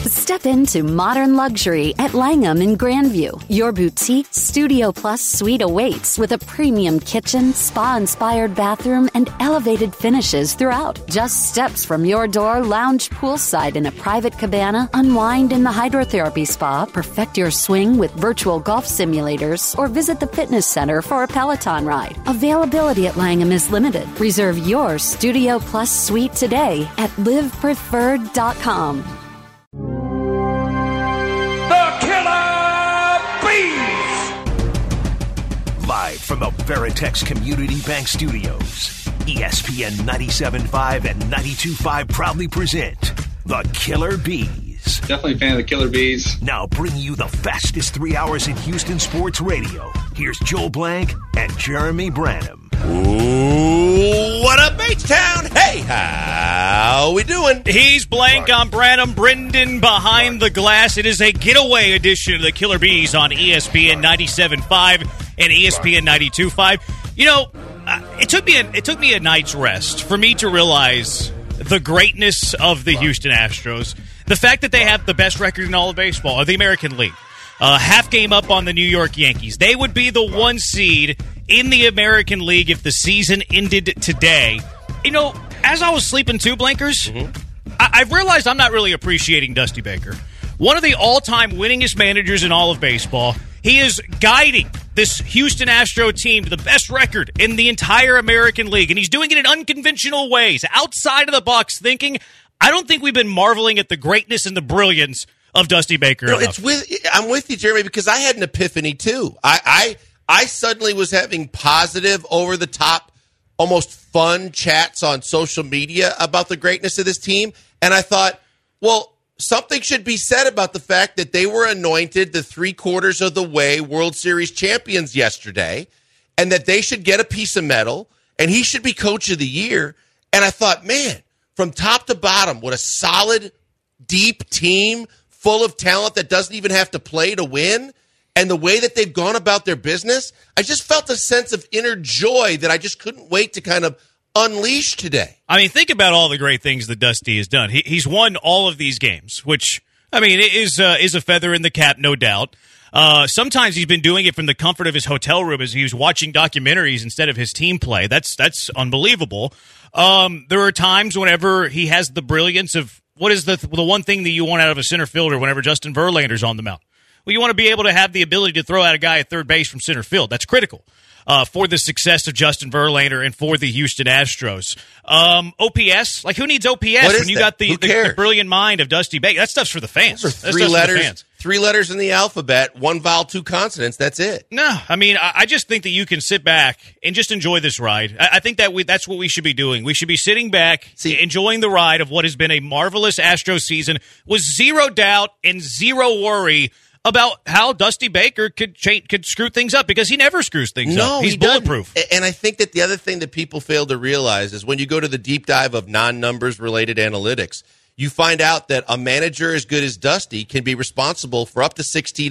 Step into modern luxury at Langham in Grandview. Your boutique Studio Plus suite awaits with a premium kitchen, spa-inspired bathroom, and elevated finishes throughout. Just steps from your door, lounge poolside in a private cabana, unwind in the hydrotherapy spa, perfect your swing with virtual golf simulators, or visit the fitness center for a Peloton ride. Availability at Langham is limited. Reserve your Studio Plus suite today at livepreferred.com. Live from the Veritex Community Bank Studios, ESPN 97.5 and 92.5 proudly present the Killer Bees. Definitely a fan of the Killer Bees. Now bringing you the fastest 3 hours in Houston sports radio. Here's Joel Blank and Jeremy Branham. Ooh, what up, H-Town? Hey, how we doing? He's Blank, I'm Branham, Brendan behind the glass. It is a getaway edition of the Killer Bees on ESPN 97.5 and ESPN 92.5. You know, it took me a night's rest for me to realize the greatness of the Houston Astros. The fact that they have the best record in all of baseball, or the American League. Half game up on the New York Yankees. They would be the 1 seed in the American League if the season ended today. You know, as I was sleeping too, Blankers, I've realized I'm not really appreciating Dusty Baker. One of the all-time winningest managers in all of baseball. He is guiding this Houston Astro team to the best record in the entire American League, and he's doing it in unconventional ways, outside of the box thinking. I don't think we've been marveling at the greatness and the brilliance of Dusty Baker. No, I'm with you, Jeremy, because I had an epiphany, too. I suddenly was having positive, over-the-top, almost fun chats on social media about the greatness of this team, and I thought, well, something should be said about the fact that they were anointed the 3/4 of the way World Series champions yesterday, and that they should get a piece of metal, and he should be Coach of the Year. And I thought, man, from top to bottom, what a solid, deep team full of talent that doesn't even have to play to win. And the way that they've gone about their business, I just felt a sense of inner joy that I just couldn't wait to kind of unleash today. I mean, think about all the great things that Dusty has done. He's won all of these games, which, I mean, is a feather in the cap, no doubt. Sometimes he's been doing it from the comfort of his hotel room as he was watching documentaries instead of his team play. That's unbelievable. There are times whenever he has the brilliance of, what is the one thing that you want out of a center fielder whenever Justin Verlander's on the mound? Well, you want to be able to have the ability to throw out a guy at third base from center field. That's critical for the success of Justin Verlander and for the Houston Astros. OPS, like who needs OPS when you got the brilliant mind of Dusty Baker? That stuff's for the fans. Those are three letters in the alphabet, 1 vowel, 2 consonants. That's it. No, I mean, I just think that you can sit back and just enjoy this ride. I think that's what we should be doing. We should be sitting back, enjoying the ride of what has been a marvelous Astro season with zero doubt and zero worry about how Dusty Baker could screw things up, because he never screws things up. He's bulletproof. And I think that the other thing that people fail to realize is when you go to the deep dive of non-numbers related analytics, you find out that a manager as good as Dusty can be responsible for up to 60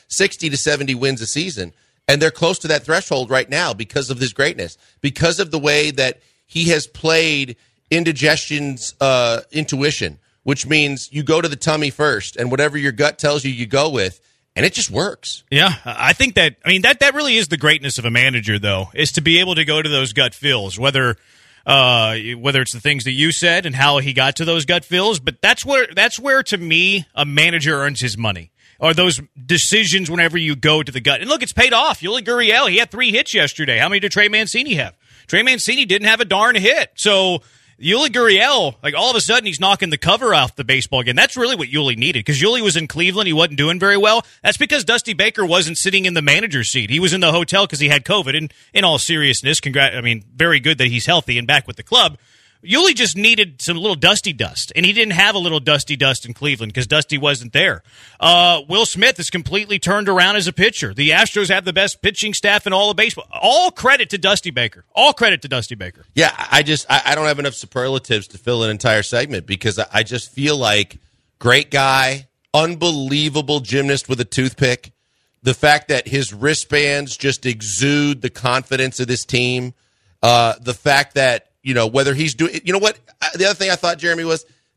to 70 wins a season. And they're close to that threshold right now because of his greatness, because of the way that he has played indigestion's intuition, which means you go to the tummy first, and whatever your gut tells you, you go with, and it just works. Yeah, I think that really is the greatness of a manager, though, is to be able to go to those gut feels, whether it's the things that you said and how he got to those gut feels, but that's where to me a manager earns his money. Or those decisions whenever you go to the gut. And look, it's paid off. Yuli Gurriel, he had 3 hits yesterday. How many did Trey Mancini have? Trey Mancini didn't have a darn hit. So Yuli Gurriel, like all of a sudden he's knocking the cover off the baseball game. That's really what Yuli needed, because Yuli was in Cleveland. He wasn't doing very well. That's because Dusty Baker wasn't sitting in the manager's seat. He was in the hotel because he had COVID. And in all seriousness, very good that he's healthy and back with the club. Yuli just needed some little Dusty dust, and he didn't have a little Dusty dust in Cleveland because Dusty wasn't there. Will Smith is completely turned around as a pitcher. The Astros have the best pitching staff in all of baseball. All credit to Dusty Baker. All credit to Dusty Baker. Yeah, I don't have enough superlatives to fill an entire segment, because I just feel like great guy, unbelievable gymnast with a toothpick. The fact that his wristbands just exude the confidence of this team. The fact that, whether he's doing, the other thing I thought, Jeremy, was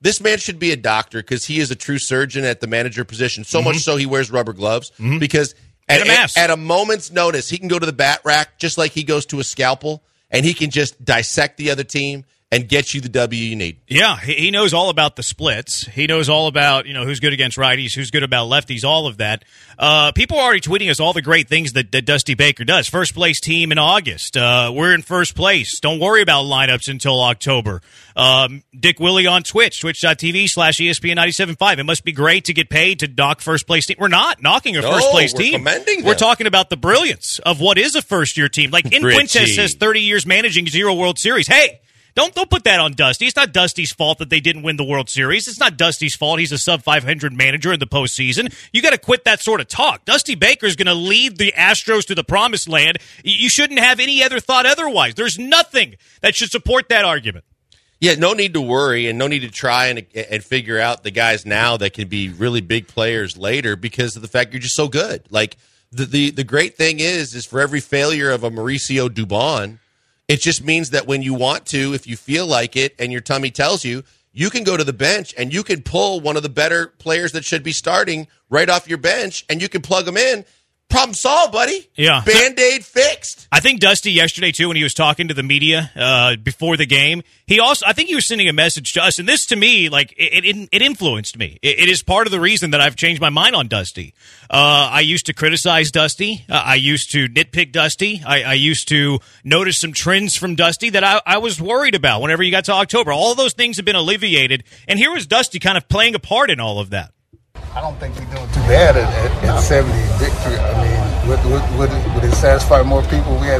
this man should be a doctor because he is a true surgeon at the manager position. So much so he wears rubber gloves because at a moment's notice, he can go to the bat rack just like he goes to a scalpel, and he can just dissect the other team and get you the W you need. Yeah, he knows all about the splits. He knows all about, who's good against righties, who's good about lefties, all of that. People are already tweeting us all the great things that Dusty Baker does. First place team in August. We're in first place. Don't worry about lineups until October. Dick Willie on Twitch, twitch.tv/ESPN975. It must be great to get paid to knock first place team. We're not knocking a first place team. Commending them. We're talking about the brilliance of what is a first year team. Like, in Quintez says 30 years managing 0 World Series. Hey, Don't put that on Dusty. It's not Dusty's fault that they didn't win the World Series. It's not Dusty's fault he's a sub-500 manager in the postseason. You got to quit that sort of talk. Dusty Baker's going to lead the Astros to the promised land. You shouldn't have any other thought otherwise. There's nothing that should support that argument. Yeah, no need to worry and no need to try and figure out the guys now that can be really big players later because of the fact you're just so good. Like, the great thing is for every failure of a Mauricio Dubon, it just means that when you want to, if you feel like it and your tummy tells you, you can go to the bench and you can pull one of the better players that should be starting right off your bench and you can plug them in. Problem solved, buddy. Yeah. Band-Aid fixed. I think Dusty yesterday, too, when he was talking to the media before the game, I think he was sending a message to us, and this, to me, like, it influenced me. It is part of the reason that I've changed my mind on Dusty. I used to criticize Dusty. I used to nitpick Dusty. I used to notice some trends from Dusty that I was worried about whenever you got to October. All of those things have been alleviated, and here was Dusty kind of playing a part in all of that. I don't think we're doing too bad at 70 victory. I mean, would it satisfy more people if we had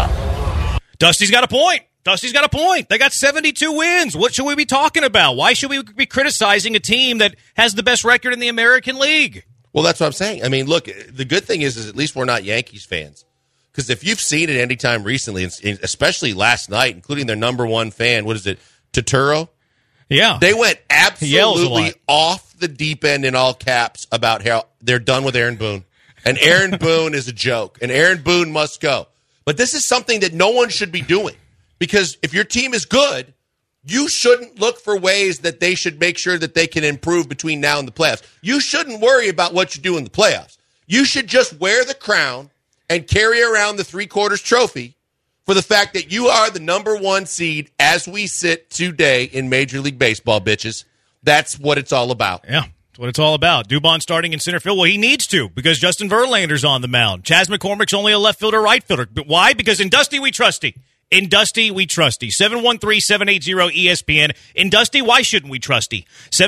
75? Dusty's got a point. They got 72 wins. What should we be talking about? Why should we be criticizing a team that has the best record in the American League? Well, that's what I'm saying. I mean, look, the good thing is at least we're not Yankees fans. Because if you've seen it any time recently, especially last night, including their number one fan, what is it, Turturro? Yeah. They went absolutely off the deep end in all caps about how they're done with Aaron Boone. And Aaron Boone is a joke. And Aaron Boone must go. But this is something that no one should be doing. Because if your team is good, you shouldn't look for ways that they should make sure that they can improve between now and the playoffs. You shouldn't worry about what you do in the playoffs. You should just wear the crown and carry around the three-quarters trophy for the fact that you are the number one seed as we sit today in Major League Baseball, bitches. That's what it's all about. Yeah, that's what it's all about. Dubon starting in center field. Well, he needs to because Justin Verlander's on the mound. Chas McCormick's only a left fielder, right fielder. But why? Because in Dusty, we trusty. In Dusty, we trusty. 713-780-ESPN. In Dusty, why shouldn't we trusty?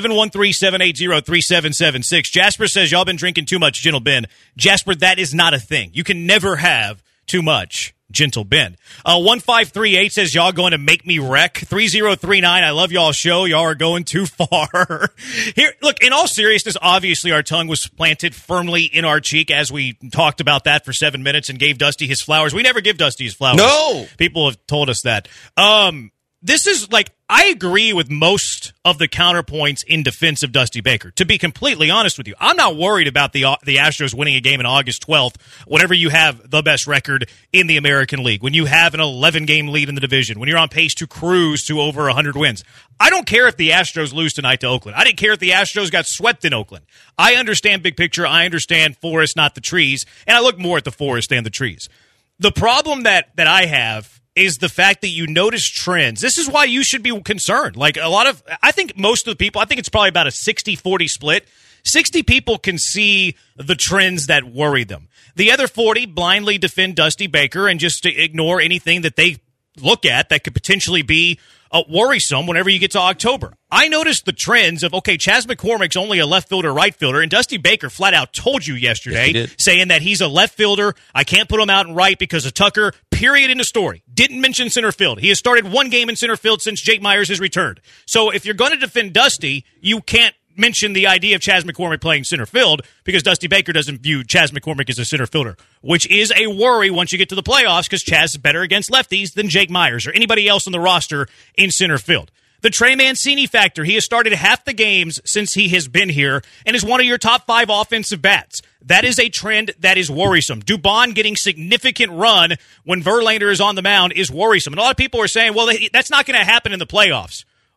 713-780-3776. Jasper says, y'all been drinking too much, Gentle Ben. Jasper, that is not a thing. You can never have too much. Gentle Ben. 1538 says, y'all going to make me wreck. 3039, I love y'all's show. Y'all are going too far. Here, look, in all seriousness, obviously our tongue was planted firmly in our cheek as we talked about that for 7 minutes and gave Dusty his flowers. We never give Dusty his flowers. No! People have told us that. This is like, I agree with most of the counterpoints in defense of Dusty Baker. To be completely honest with you, I'm not worried about the Astros winning a game on August 12th whenever you have the best record in the American League, when you have an 11-game lead in the division, when you're on pace to cruise to over 100 wins. I don't care if the Astros lose tonight to Oakland. I didn't care if the Astros got swept in Oakland. I understand big picture. I understand forest, not the trees, and I look more at the forest than the trees. The problem that I have is the fact that you notice trends. This is why you should be concerned. Like I think most of the people, I think it's probably about a 60-40 split. 60 people can see the trends that worry them. The other 40 blindly defend Dusty Baker and just ignore anything that they look at that could potentially be worrisome whenever you get to October. I noticed the trends of, okay, Chas McCormick's only a left fielder, right fielder, and Dusty Baker flat out told you yesterday, saying that he's a left fielder. I can't put him out in right because of Tucker, period, in the story. Didn't mention center field. He has started one game in center field since Jake Myers has returned. So if you're going to defend Dusty, you can't mention the idea of Chas McCormick playing center field because Dusty Baker doesn't view Chas McCormick as a center fielder, which is a worry once you get to the playoffs because Chas is better against lefties than Jake Myers or anybody else on the roster in center field. The Trey Mancini factor. He has started half the games since he has been here and is one of your top 5 offensive bats. That is a trend that is worrisome. Dubon getting significant run when Verlander is on the mound is worrisome. And a lot of people are saying, well, that's not going to happen in the playoffs.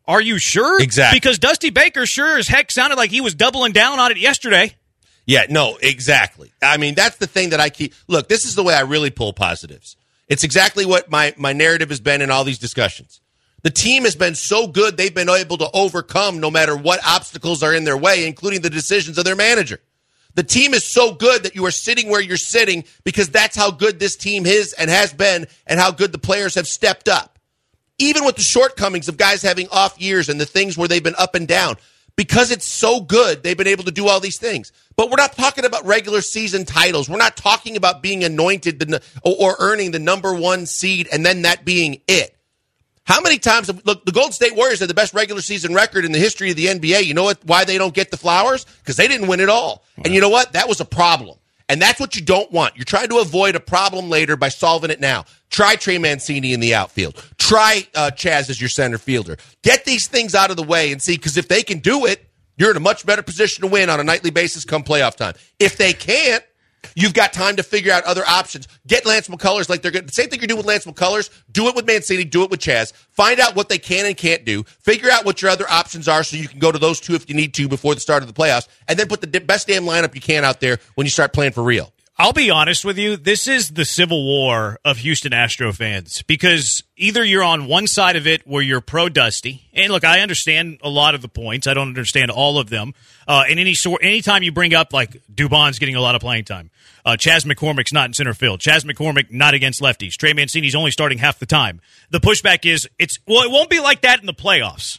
Are you sure? Exactly. Because Dusty Baker sure as heck sounded like he was doubling down on it yesterday. Yeah, no, exactly. I mean, that's the thing that I keep. Look, this is the way I really pull positives. It's exactly what my narrative has been in all these discussions. The team has been so good, they've been able to overcome no matter what obstacles are in their way, including the decisions of their manager. The team is so good that you are sitting where you're sitting because that's how good this team is and has been and how good the players have stepped up. Even with the shortcomings of guys having off years and the things where they've been up and down, because it's so good, they've been able to do all these things. But we're not talking about regular season titles. We're not talking about being anointed or earning the number 1 seed and then that being it. How many times, look, the Golden State Warriors had the best regular season record in the history of the NBA. You know why they don't get the flowers? Because they didn't win it all. And you know what? That was a problem. And that's what you don't want. You're trying to avoid a problem later by solving it now. Try Trey Mancini in the outfield. Try Chaz as your center fielder. Get these things out of the way and see, because if they can do it, you're in a much better position to win on a nightly basis come playoff time. If they can't, you've got time to figure out other options. Get Lance McCullers like they're good. The same thing you're doing with Lance McCullers, do it with Mancini, do it with Chaz. Find out what they can and can't do. Figure out what your other options are so you can go to those two if you need to before the start of the playoffs. And then put the best damn lineup you can out there when you start playing for real. I'll be honest with you. This is the civil war of Houston Astro fans, because either you're on one side of it where you're pro Dusty, and look, I understand a lot of the points. I don't understand all of them. And anytime you bring up like Dubon's getting a lot of playing time, Chaz McCormick's not in center field, Chaz McCormick not against lefties, Trey Mancini's only starting half the time. The pushback is it won't be like that in the playoffs.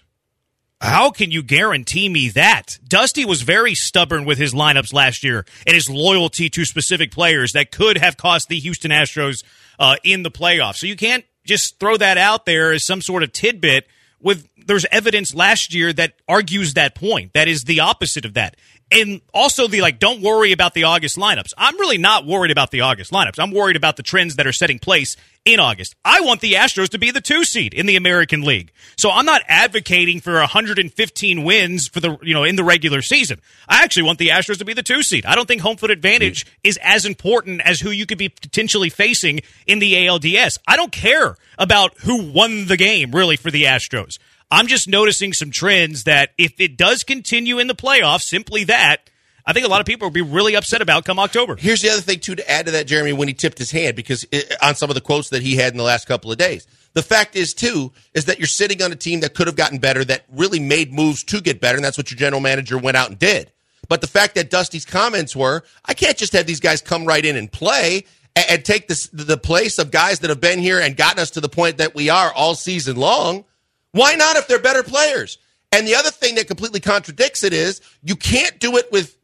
How can you guarantee me that? Dusty was very stubborn with his lineups last year and his loyalty to specific players that could have cost the Houston Astros in the playoffs. So you can't just throw that out there as some sort of tidbit. There's evidence last year that argues that point. That is the opposite of that. And also don't worry about the August lineups. I'm really not worried about the August lineups. I'm worried about the trends that are setting place in August. I want the Astros to be the 2 seed in the American League. So I'm not advocating for 115 wins for in the regular season. I actually want the Astros to be the 2 seed. I don't think home field advantage is as important as who you could be potentially facing in the ALDS. I don't care about who won the game really for the Astros. I'm just noticing some trends that if it does continue in the playoffs, simply that, I think a lot of people will be really upset about come October. Here's the other thing, too, to add to that, Jeremy, when he tipped his hand, because on some of the quotes that he had in the last couple of days. The fact is, too, is that you're sitting on a team that could have gotten better, that really made moves to get better, and that's what your general manager went out and did. But the fact that Dusty's comments were, I can't just have these guys come right in and play and take the place of guys that have been here and gotten us to the point that we are all season long. Why not if they're better players? And the other thing that completely contradicts it is you can't do it with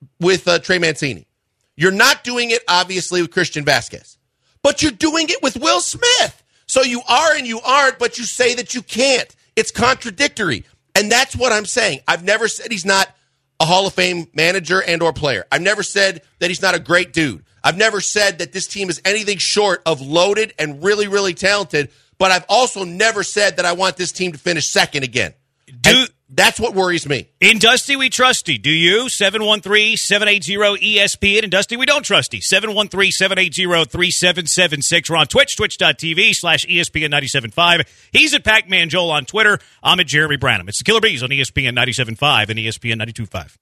Trey Mancini. You're not doing it, obviously, with Christian Vasquez. But you're doing it with Will Smith. So you are and you aren't, but you say that you can't. It's contradictory. And that's what I'm saying. I've never said he's not a Hall of Fame manager and or player. I've never said that he's not a great dude. I've never said that this team is anything short of loaded and really, really talented. But I've also never said that I want this team to finish second again. That's what worries me. In Dusty, we trusty. Do you? 713-780-ESPN. In Dusty, we don't trusty. 713-780-3776. We're on Twitch, twitch.tv/ESPN975. He's at Pac-Man Joel on Twitter. I'm at Jeremy Branham. It's the Killer Bees on ESPN 97.5 and ESPN 92.5.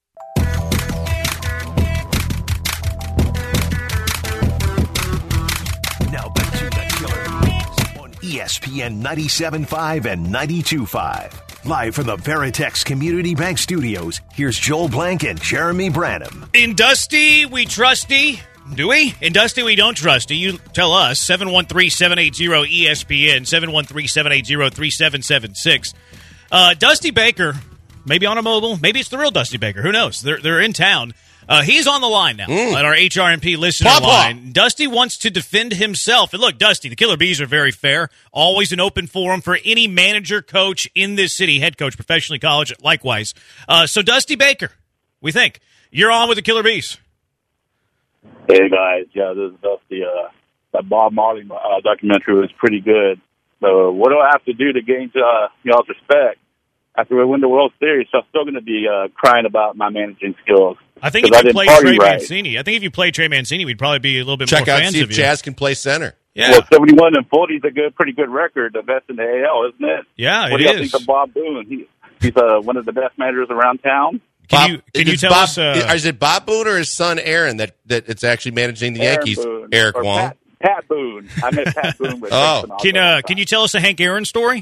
Now back to the Killer Bees on ESPN 97.5 and 92.5. Live from the Veritex Community Bank Studios, here's Joel Blank and Jeremy Branham. In Dusty, we trusty. Do we? In Dusty, we don't trusty. You tell us. 713-780-ESPN, 713-780-3776. Dusty Baker, maybe on a mobile. Maybe it's the real Dusty Baker. Who knows? They're in town. He's on the line now at our HRMP listener line. Dusty wants to defend himself. And look, Dusty, the Killer Bees are very fair. Always an open forum for any manager, coach in this city, head coach, professionally college, likewise. So, Dusty Baker, we think. You're on with the Killer Bees. Hey, guys. Yeah, this is Dusty. That Bob Marley documentary was pretty good. So what do I have to do to gain y'all's respect? After we win the World Series, I'm still going to be crying about my managing skills. I think if you play Trey Mancini, we'd probably be a little bit more fans of you. Check out, see if Chaz can play center. Yeah. Well, 71-40 is a pretty good record, the best in the AL, isn't it? Yeah, what do you think of Bob Boone? He's one of the best managers around town. Can you tell us? Is it Bob Boone or his son Aaron that it's actually managing the Yankees? Boone, Eric Wong. Pat Boone. I met Pat Boone. With Can you tell us a Hank Aaron story?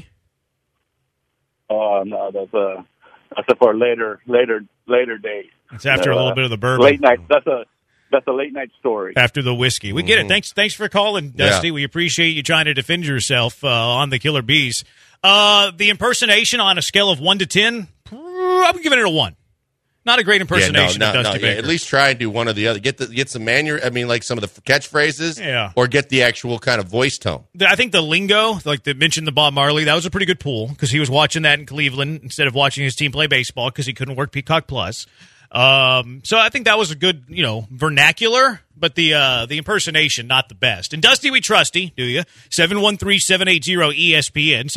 Oh no, that's for later date. It's after a little bit of the bourbon. Late night. That's a late night story. After the whiskey. We get it. Thanks for calling, Dusty. Yeah. We appreciate you trying to defend yourself on the Killer Bees. The impersonation on a scale of 1 to 10, I'm giving it a 1. Not a great impersonation of Dusty Baker. At least try and do one or the other. Get some manual. I mean, like some of the catchphrases, or get the actual kind of voice tone. I think the lingo, like they mentioned the Bob Marley, that was a pretty good pull because he was watching that in Cleveland instead of watching his team play baseball because he couldn't work Peacock Plus. So I think that was a good, vernacular, but the impersonation not the best. And Dusty, we trusty, do you? 713-780-ESPN,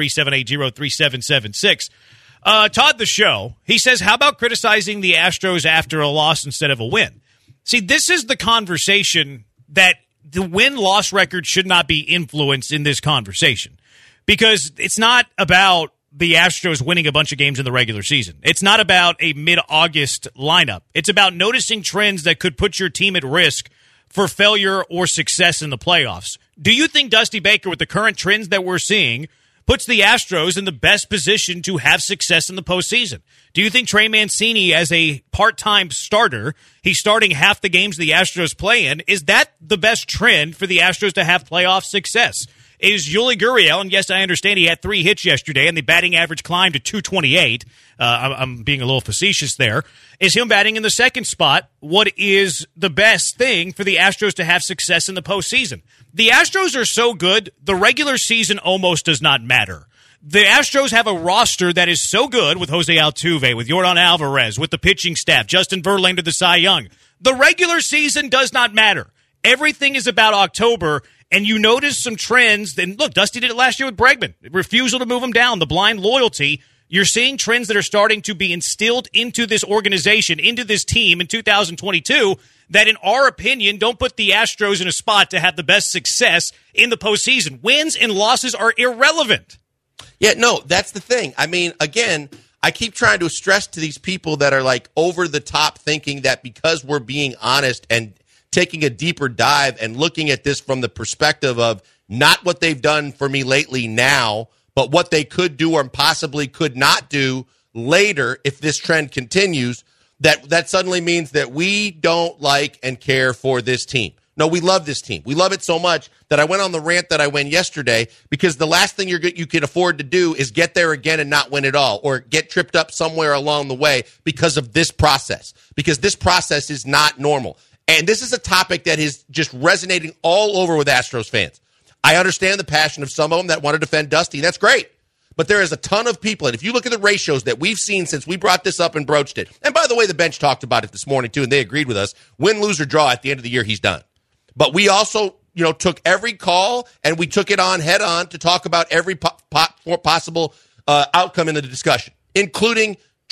713-780-3776. Todd the Show, he says, how about criticizing the Astros after a loss instead of a win? See, this is the conversation that the win-loss record should not be influenced in this conversation because it's not about the Astros winning a bunch of games in the regular season. It's not about a mid-August lineup. It's about noticing trends that could put your team at risk for failure or success in the playoffs. Do you think Dusty Baker, with the current trends that we're seeing, puts the Astros in the best position to have success in the postseason? Do you think Trey Mancini, as a part-time starter, he's starting half the games the Astros play in, is that the best trend for the Astros to have playoff success? Is Yuli Gurriel, and yes, I understand he had 3 hits yesterday, and the batting average climbed to 228. I'm being a little facetious there. Is him batting in the second spot what is the best thing for the Astros to have success in the postseason? The Astros are so good, the regular season almost does not matter. The Astros have a roster that is so good with Jose Altuve, with Yordan Alvarez, with the pitching staff, Justin Verlander, the Cy Young. The regular season does not matter. Everything is about October, and you notice some trends. And look, Dusty did it last year with Bregman. Refusal to move him down, the blind loyalty. You're seeing trends that are starting to be instilled into this organization, into this team in 2022 that, in our opinion, don't put the Astros in a spot to have the best success in the postseason. Wins and losses are irrelevant. Yeah, no, that's the thing. I mean, again, I keep trying to stress to these people that are like over the top thinking that because we're being honest and taking a deeper dive and looking at this from the perspective of not what they've done for me lately now, but what they could do or possibly could not do later if this trend continues, that suddenly means that we don't like and care for this team. No, we love this team. We love it so much that I went on the rant that I went yesterday because the last thing you can afford to do is get there again and not win it all or get tripped up somewhere along the way because of this process, because this process is not normal. And this is a topic that is just resonating all over with Astros fans. I understand the passion of some of them that want to defend Dusty. That's great. But there is a ton of people, and if you look at the ratios that we've seen since we brought this up and broached it, and by the way, the bench talked about it this morning too, and they agreed with us, win, lose, or draw, at the end of the year, he's done. But we also, took every call, and we took it on head on to talk about every possible outcome in the discussion, including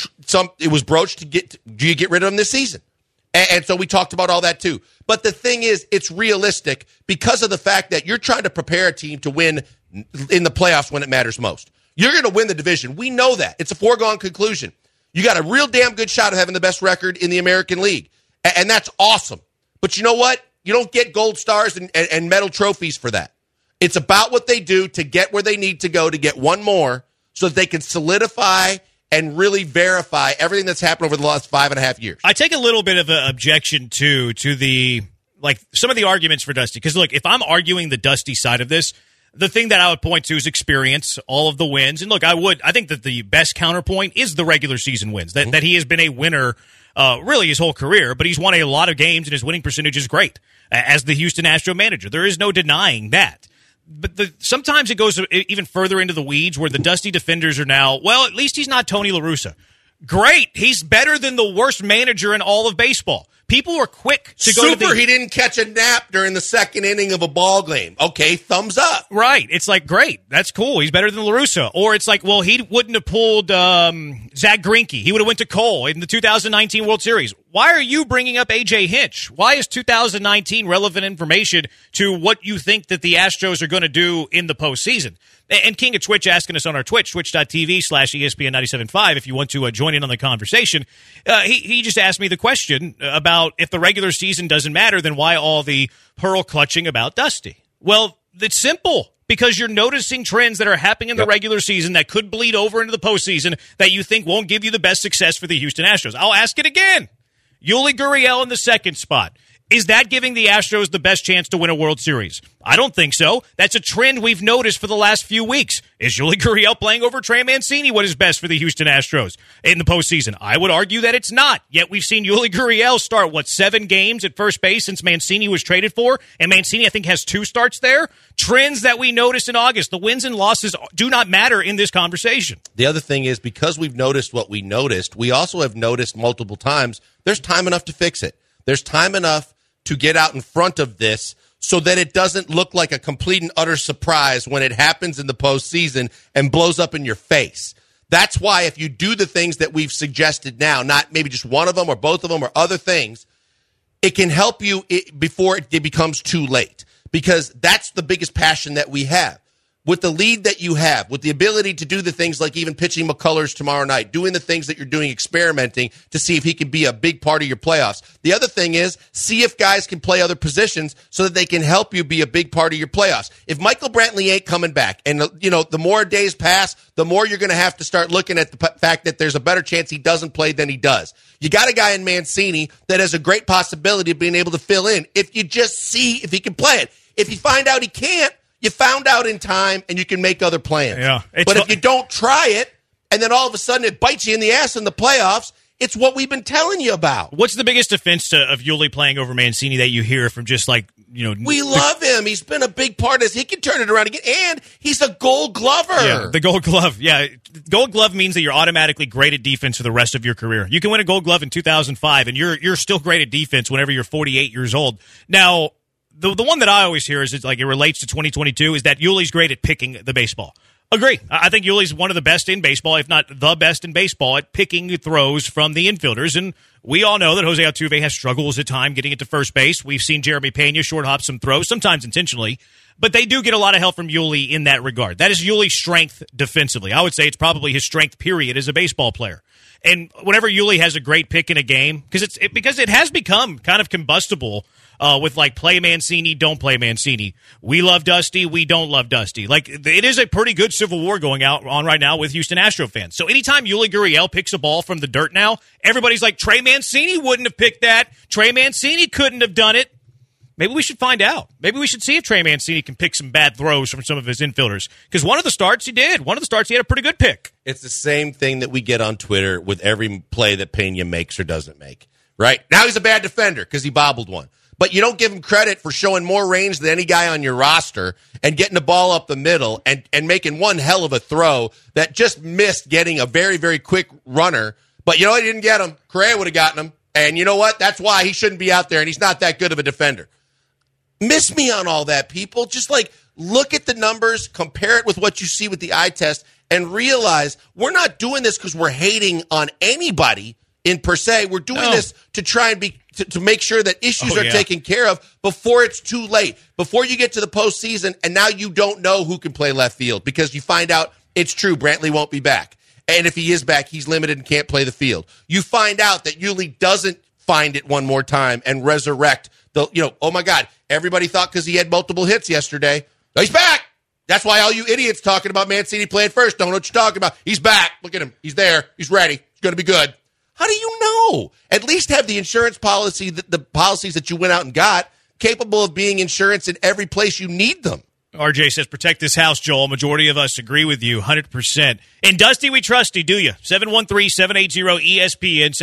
it was broached do you get rid of him this season? And so we talked about all that too. But the thing is, it's realistic because of the fact that you're trying to prepare a team to win in the playoffs when it matters most. You're going to win the division. We know that. It's a foregone conclusion. You got a real damn good shot of having the best record in the American League. And that's awesome. But you know what? You don't get gold stars and medal trophies for that. It's about what they do to get where they need to go to get one more so that they can solidify and really verify everything that's happened over the last 5.5 years. I take a little bit of an objection to the some of the arguments for Dusty. Because look, if I'm arguing the Dusty side of this, the thing that I would point to is experience, all of the wins. And look, I think that the best counterpoint is the regular season wins. That he has been a winner really his whole career, but he's won a lot of games and his winning percentage is great as the Houston Astro manager. There is no denying that. But sometimes it goes even further into the weeds where the Dusty defenders are now, well, at least he's not Tony La Russa. Great. He's better than the worst manager in all of baseball. People are quick to go to he didn't catch a nap during the second inning of a ball game. Okay, thumbs up. Right. It's like, great. That's cool. He's better than La Russa. Or it's like, well, he wouldn't have pulled Zach Greinke. He would have went to Cole in the 2019 World Series. why are you bringing up A.J. Hinch? Why is 2019 relevant information to what you think that the Astros are going to do in the postseason? And King of Twitch asking us on our Twitch, twitch.tv/ESPN975, if you want to join in on the conversation. He just asked me the question about if the regular season doesn't matter, then why all the pearl clutching about Dusty? Well, it's simple. Because you're noticing trends that are happening in the regular season that could bleed over into the postseason that you think won't give you the best success for the Houston Astros. I'll ask it again. Yuli Gurriel in the second spot. Is that giving the Astros the best chance to win a World Series? I don't think so. That's a trend we've noticed for the last few weeks. Is Yuli Gurriel playing over Trey Mancini what is best for the Houston Astros in the postseason? I would argue that it's not. Yet we've seen Yuli Gurriel start, 7 games at first base since Mancini was traded for? And Mancini, I think, has 2 starts there. Trends that we noticed in August. The wins and losses do not matter in this conversation. The other thing is, because we've noticed what we noticed, we also have noticed multiple times there's time enough to fix it. There's time enough to get out in front of this so that it doesn't look like a complete and utter surprise when it happens in the postseason and blows up in your face. That's why if you do the things that we've suggested now, not maybe just one of them or both of them or other things, it can help you before it becomes too late, because that's the biggest passion that we have. With the lead that you have, with the ability to do the things like even pitching McCullers tomorrow night, doing the things that you're doing, experimenting to see if he can be a big part of your playoffs. The other thing is, see if guys can play other positions so that they can help you be a big part of your playoffs. If Michael Brantley ain't coming back, and the more days pass, the more you're going to have to start looking at the fact that there's a better chance he doesn't play than he does. You got a guy in Mancini that has a great possibility of being able to fill in if you just see if he can play it. If you find out he can't, you found out in time, and you can make other plans. Yeah, but if you don't try it, and then all of a sudden it bites you in the ass in the playoffs, it's what we've been telling you about. What's the biggest offense of Yuli playing over Mancini that you hear from just we love him. He's been a big part of this. He can turn it around again, and he's a Gold Glover. Yeah, the Gold Glove. Yeah, Gold Glove means that you're automatically great at defense for the rest of your career. You can win a Gold Glove in 2005, and you're still great at defense whenever you're 48 years old. Now, The one that I always hear is it relates to 2022 is that Yuli's great at picking the baseball. Agree. I think Yuli's one of the best in baseball, if not the best in baseball, at picking throws from the infielders. And we all know that Jose Altuve has struggles at times getting it to first base. We've seen Jeremy Pena short hop some throws, sometimes intentionally. But they do get a lot of help from Yuli in that regard. That is Yuli's strength defensively. I would say it's probably his strength, period, as a baseball player. And whenever Yuli has a great pick in a game, because it has become kind of combustible with play Mancini, don't play Mancini. We love Dusty, we don't love Dusty. It is a pretty good civil war going on right now with Houston Astro fans. So anytime Yuli Gurriel picks a ball from the dirt now, everybody's like, Trey Mancini wouldn't have picked that. Trey Mancini couldn't have done it. Maybe we should find out. Maybe we should see if Trey Mancini can pick some bad throws from some of his infielders. Because one of the starts he did. One of the starts he had a pretty good pick. It's the same thing that we get on Twitter with every play that Pena makes or doesn't make. Right? Now he's a bad defender because he bobbled one. But you don't give him credit for showing more range than any guy on your roster and getting the ball up the middle and making one hell of a throw that just missed getting a very, very quick runner. But you know what? He didn't get him. Correa would have gotten him. And you know what? That's why he shouldn't be out there, and he's not that good of a defender. Miss me on all that, people. Just look at the numbers, compare it with what you see with the eye test, and realize we're not doing this because we're hating on anybody in per se. We're doing this to try and to make sure that issues are taken care of before it's too late, before you get to the postseason, and now you don't know who can play left field because you find out it's true, Brantley won't be back. And if he is back, he's limited and can't play the field. You find out that Yuli doesn't find it one more time and resurrect oh my God, everybody thought because he had multiple hits yesterday. No, he's back. That's why all you idiots talking about Mancini playing first don't know what you're talking about. He's back. Look at him. He's there. He's ready. He's going to be good. How do you know? At least have the insurance policy, the policies that you went out and got, capable of being insurance in every place you need them. RJ says, protect this house, Joel. Majority of us agree with you, 100%. And Dusty, we trust you, do you? 713-780-ESPN,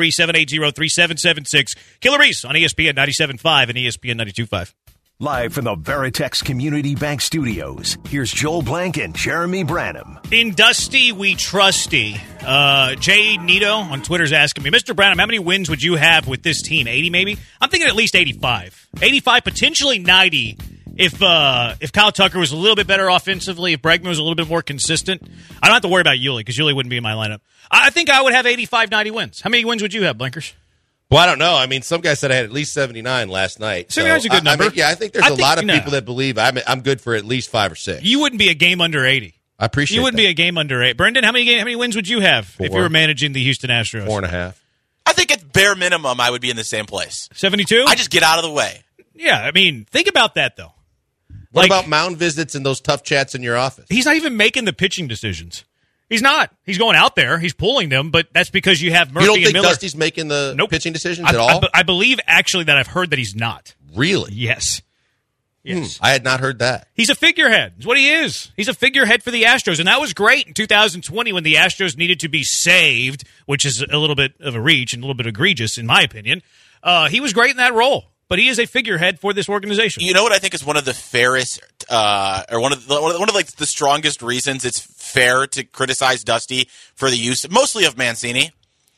713-780-3776. Killer Reese on ESPN 97.5 and ESPN 92.5. Live from the Veritex Community Bank Studios, here's Joel Blank and Jeremy Branham. In Dusty, we trusty. Jay Nito on Twitter's asking me, Mr. Branham, how many wins would you have with this team? 80 maybe? I'm thinking at least 85. 85, potentially 90. If Kyle Tucker was a little bit better offensively, if Bregman was a little bit more consistent, I don't have to worry about Yuli because Yuli wouldn't be in my lineup. I think I would have 85, 90 wins. How many wins would you have, Blinkers? Well, I don't know. I mean, some guy said I had at least 79 last night. 79's a good number. I think there's a lot of people that believe I'm good for at least 5 or 6. You wouldn't be a game under 80. I appreciate You wouldn't that. be a game under 8. Brendan, how many wins would you have 4. if you were managing the Houston Astros? 4.5. I think at bare minimum, I would be in the same place. 72? I just get out of the way. Yeah, I mean, think about that, though. What about mound visits and those tough chats in your office? He's not even making the pitching decisions. He's not. He's going out there. He's pulling them, but that's because you have Murphy You don't think and Miller. Dusty's making the pitching decisions at all? I believe, actually, that I've heard that he's not. Really? Yes. Yes. I had not heard that. He's a figurehead. That's what he is. He's a figurehead for the Astros, and that was great in 2020 when the Astros needed to be saved, which is a little bit of a reach and a little bit egregious, in my opinion. He was great in that role, but he is a figurehead for this organization. You know what I think is one of the fairest, or one of the strongest reasons it's fair to criticize Dusty for the use, mostly of Mancini.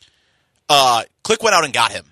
Click went out and got him.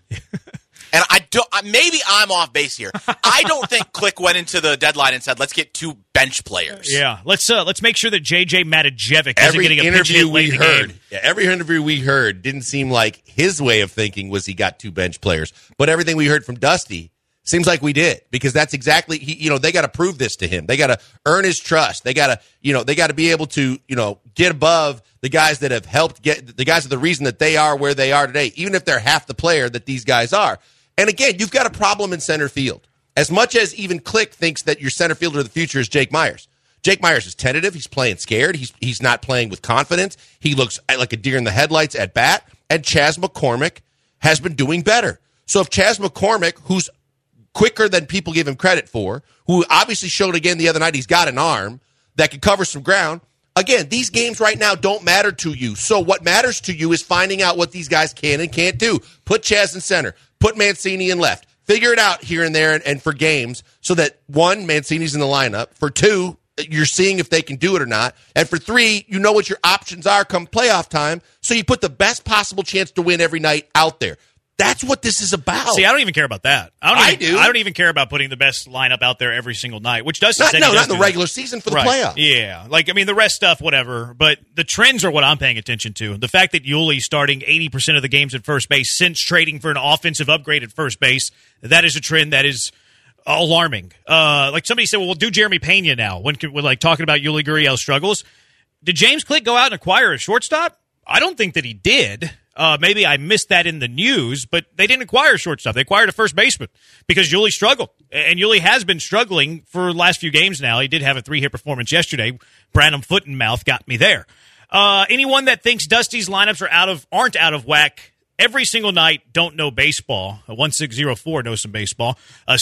And maybe I'm off base here. I don't think Click went into the deadline and said, "Let's get 2 bench players." Yeah, let's make sure that J.J. Matajevic isn't getting a interview pinch hit late in the game. every interview we heard didn't seem like his way of thinking was he got 2 bench players. But everything we heard from Dusty seems like we did, because that's exactly they got to prove this to him. They got to earn his trust. They got to be able to get above the guys that have helped get the guys are the reason that they are where they are today, even if they're half the player that these guys are. And again, you've got a problem in center field. As much as even Click thinks that your center fielder of the future is Jake Myers. Jake Myers is tentative. He's playing scared. He's not playing with confidence. He looks like a deer in the headlights at bat. And Chas McCormick has been doing better. So if Chas McCormick, who's quicker than people give him credit for, who obviously showed again the other night he's got an arm that can cover some ground, again, these games right now don't matter to you. So what matters to you is finding out what these guys can and can't do. Put Chas in center. Put Mancini in left. Figure it out here and there and for games so that, 1, Mancini's in the lineup. For 2, you're seeing if they can do it or not. And for 3, you know what your options are come playoff time, so you put the best possible chance to win every night out there. That's what this is about. See, I don't even care about that. I do. I don't even care about putting the best lineup out there every single night, which does not in the regular season for the playoffs. Yeah, the rest stuff, whatever. But the trends are what I'm paying attention to. The fact that Yuli's starting 80% of the games at first base since trading for an offensive upgrade at first base, that is a trend that is alarming. Like somebody said, well, we'll do Jeremy Pena now. When we're talking about Yuli Gurriel's struggles, did James Click go out and acquire a shortstop? I don't think that he did. Maybe I missed that in the news, but they didn't acquire a shortstop. They acquired a first baseman because Yuli struggled. And Yuli has been struggling for the last few games now. He did have a 3-hit performance yesterday. Branham foot and mouth got me there. Anyone that thinks Dusty's lineups aren't out of whack every single night don't know baseball. 1604 knows some baseball.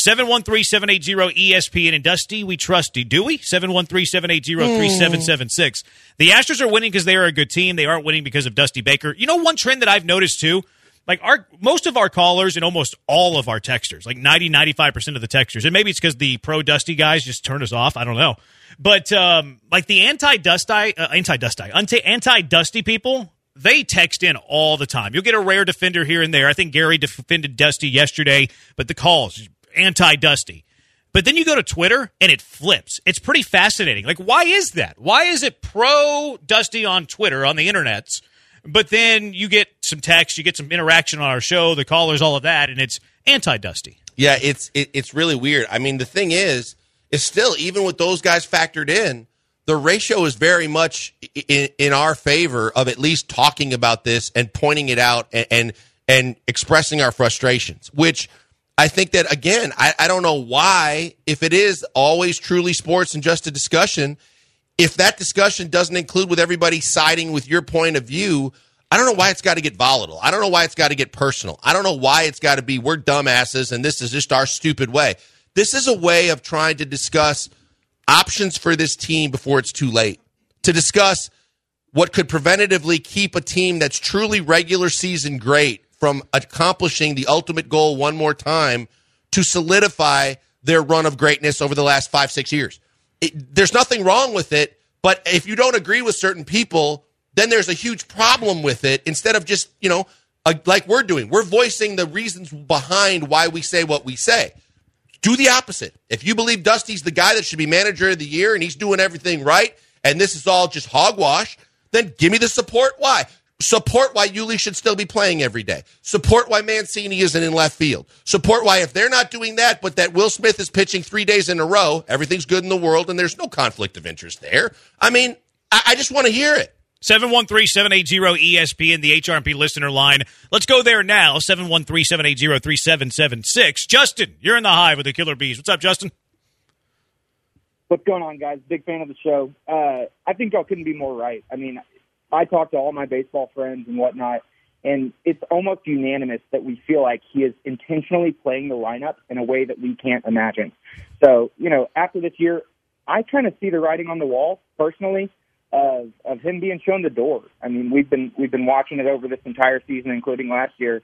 713-780-ESPN and Dusty, we trust you. Do we? 713-780-3776. The Astros are winning because they are a good team. They aren't winning because of Dusty Baker. You know one trend that I've noticed too? Like most of our callers and almost all of our texters, like 90-95% of the texters, and maybe it's because the pro Dusty guys just turn us off. I don't know. But like the anti-Dusty people, they text in all the time. You'll get a rare defender here and there. I think Gary defended Dusty yesterday, but the calls, anti-Dusty. But then you go to Twitter, and it flips. It's pretty fascinating. Like, why is that? Why is it pro-Dusty on Twitter, on the internets, but then you get some text, you get some interaction on our show, the callers, all of that, and it's anti-Dusty. Yeah, it's really weird. I mean, the thing is still, even with those guys factored in, the ratio is very much in our favor of at least talking about this and pointing it out and expressing our frustrations, which I think that, again, I don't know why, if it is always truly sports and just a discussion, if that discussion doesn't include with everybody siding with your point of view, I don't know why it's got to get volatile. I don't know why it's got to get personal. I don't know why it's got to be we're dumbasses and this is just our stupid way. This is a way of trying to discuss options for this team before it's too late, to discuss what could preventatively keep a team that's truly regular season great from accomplishing the ultimate goal one more time, to solidify their run of greatness over the last 5-6 years. There's nothing wrong with it, but if you don't agree with certain people, then there's a huge problem with it, instead of just, like we're doing. We're voicing the reasons behind why we say what we say. Do the opposite. If you believe Dusty's the guy that should be manager of the year and he's doing everything right, and this is all just hogwash, then give me the support. Why? Support why Yuli should still be playing every day. Support why Mancini isn't in left field. Support why if they're not doing that, but that Will Smith is pitching 3 days in a row, everything's good in the world and there's no conflict of interest there. I mean, I just want to hear it. 713-780-ESPN, the HRP listener line. Let's go there now, 713-780-3776. Justin, you're in the Hive with the Killer Bees. What's up, Justin? What's going on, guys? Big fan of the show. I think y'all couldn't be more right. I mean, I talk to all my baseball friends and whatnot, and it's almost unanimous that we feel like he is intentionally playing the lineup in a way that we can't imagine. So, after this year, I kind of see the writing on the wall, personally, of him being shown the door. I mean, we've been watching it over this entire season, including last year.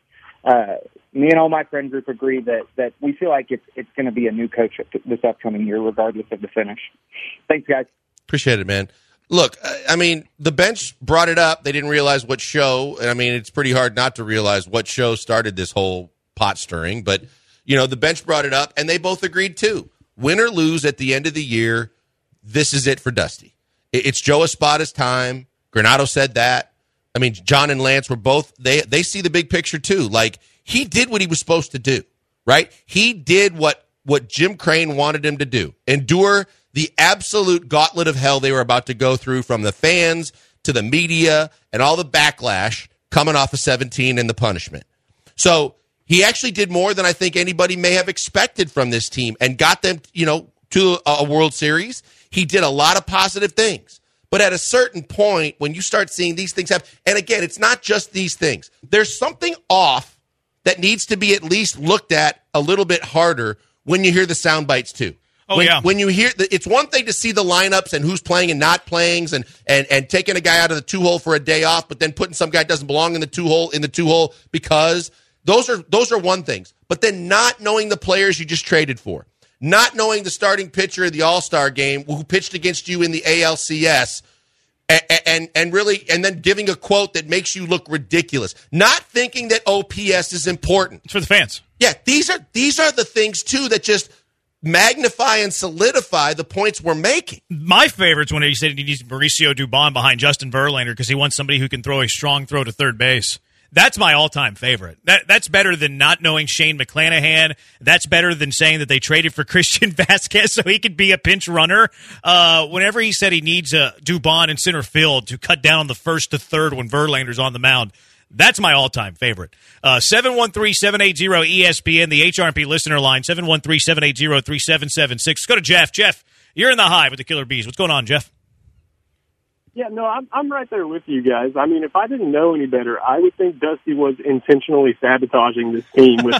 Me and all my friend group agree that we feel like it's going to be a new coach this upcoming year, regardless of the finish. Thanks, guys. Appreciate it, man. Look, I mean, the bench brought it up. They didn't realize what show. I mean, it's pretty hard not to realize what show started this whole pot stirring. But, the bench brought it up, and they both agreed, too. Win or lose at the end of the year, this is it for Dusty. It's Joe Espada's time. Granato said that. I mean, John and Lance were both, they see the big picture, too. Like, he did what he was supposed to do, right? He did what Jim Crane wanted him to do. Endure the absolute gauntlet of hell they were about to go through, from the fans to the media and all the backlash coming off of 17 and the punishment. So he actually did more than I think anybody may have expected from this team and got them, to a World Series. He did a lot of positive things. But at a certain point, when you start seeing these things happen, and again, it's not just these things. There's something off that needs to be at least looked at a little bit harder when you hear the sound bites, too. When you hear, it's one thing to see the lineups and who's playing and not playing, and taking a guy out of the 2-hole for a day off, but then putting some guy that doesn't belong in the 2-hole because those are one things. But then not knowing the players you just traded for, not knowing the starting pitcher of the All-Star game who pitched against you in the ALCS, and then giving a quote that makes you look ridiculous, not thinking that OPS is important. It's for the fans. Yeah, these are the things too that just magnify and solidify the points we're making. My favorite's when he said he needs Mauricio Dubon behind Justin Verlander because he wants somebody who can throw a strong throw to third base. That's my all-time favorite. That's better than not knowing Shane McClanahan. That's better than saying that they traded for Christian Vasquez so he could be a pinch runner. Whenever he said he needs Dubon in center field to cut down on the first to third when Verlander's on the mound, that's my all-time favorite. 713-780-ESPN, the HRP listener line, 713-780-3776. Let's go to Jeff. Jeff, you're in the Hive with the Killer Bees. What's going on, Jeff? Yeah, no, I'm right there with you guys. I mean, if I didn't know any better, I would think Dusty was intentionally sabotaging this team with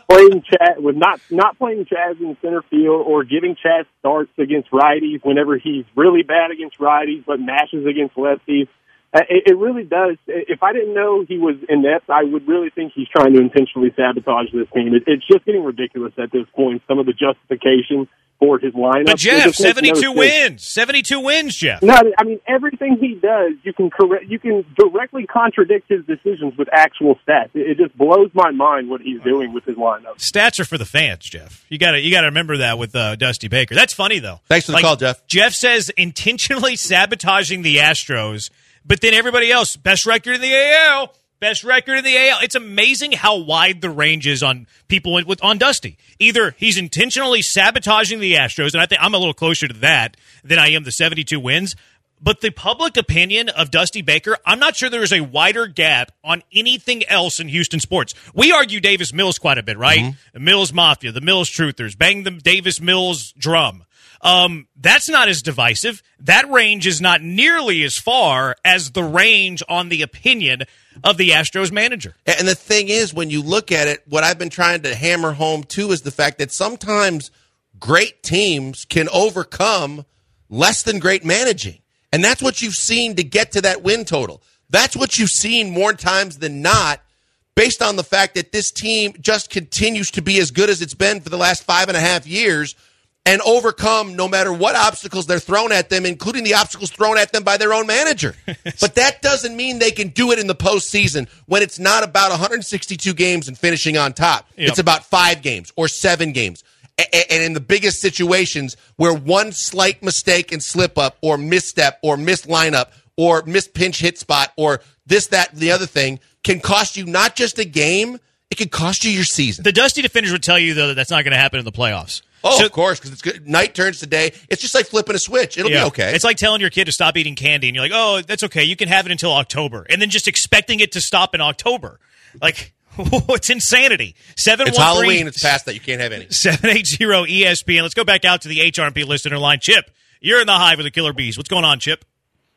not playing Chaz in center field or giving Chaz starts against righties whenever he's really bad against righties but mashes against lefties. It really does. If I didn't know he was inept, I would really think he's trying to intentionally sabotage this team. It's just getting ridiculous at this point, some of the justification for his lineup. But Jeff, 72 wins. 72 wins, Jeff. No, I mean, everything he does, you can directly contradict his decisions with actual stats. It just blows my mind what he's doing with his lineup. Stats are for the fans, Jeff. You got to remember that with Dusty Baker. That's funny, though. Thanks for the call, Jeff. Jeff says intentionally sabotaging the Astros, but then everybody else, best record in the AL. Best record in the AL. It's amazing how wide the range is on people on Dusty. Either he's intentionally sabotaging the Astros, and I think I'm a little closer to that than I am the 72 wins. But the public opinion of Dusty Baker, I'm not sure there's a wider gap on anything else in Houston sports. We argue Davis Mills quite a bit, right? Mm-hmm. The Mills Mafia, the Mills Truthers, bang the Davis Mills drum. That's not as divisive. That range is not nearly as far as the range on the opinion of the Astros manager. And the thing is, when you look at it, what I've been trying to hammer home, too, is the fact that sometimes great teams can overcome less than great managing. And that's what you've seen to get to that win total. That's what you've seen more times than not, based on the fact that this team just continues to be as good as it's been for the last 5.5 years, and overcome no matter what obstacles they're thrown at them, including the obstacles thrown at them by their own manager. But that doesn't mean they can do it in the postseason when it's not about 162 games and finishing on top. Yep. It's about 5 games or 7 games. And in the biggest situations where one slight mistake and slip up or misstep or missed lineup or missed pinch hit spot or this, that, the other thing can cost you not just a game, it can cost you your season. The Dusty defenders would tell you, though, that that's not going to happen in the playoffs. Oh, so, of course, because it's good. Night turns to day. It's just like flipping a switch. It'll be okay. It's like telling your kid to stop eating candy, and you're like, oh, that's okay. You can have it until October. And then just expecting it to stop in October. Like, it's insanity. 713. It's Halloween. It's past that. You can't have any. 780-ESPN. Let's go back out to the HRP listener line. Chip, you're in the hive with the Killer Bees. What's going on, Chip?